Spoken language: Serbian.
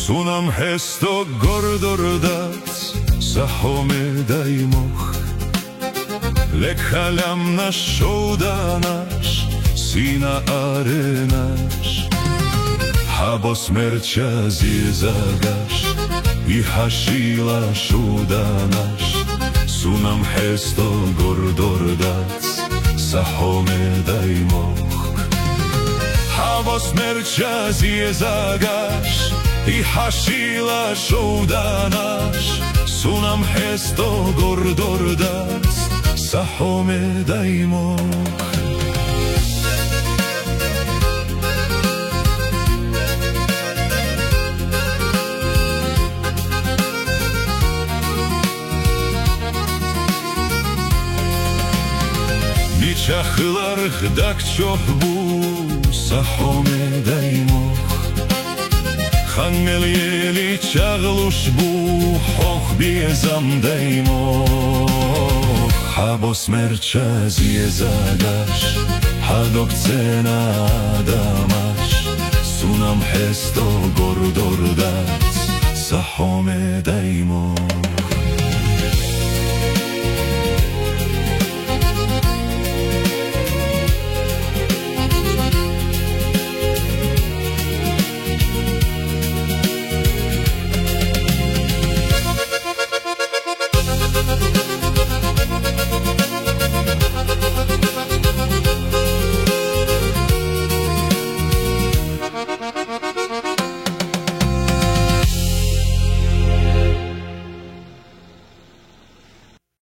Sunam hesto gordordac Sahome dajmoh Lekhalam naš šouda naš Sina arenaš Habo smrća zjezagaš I hašila šuda naš Sunam hesto gordordac Sahome dajmoh Habo smrća zjezagaš I hašila šouda naš Sunam hesto gordordac Sahome dajmoh Niçahlarık dak çok bu Sahome dajmoh Hangel jeli čagluš bu Hoh bijezam dajmoh Habo smrća zjezagaš Hadok cena damaš Sunam hesto gordordac Sahome dajmoh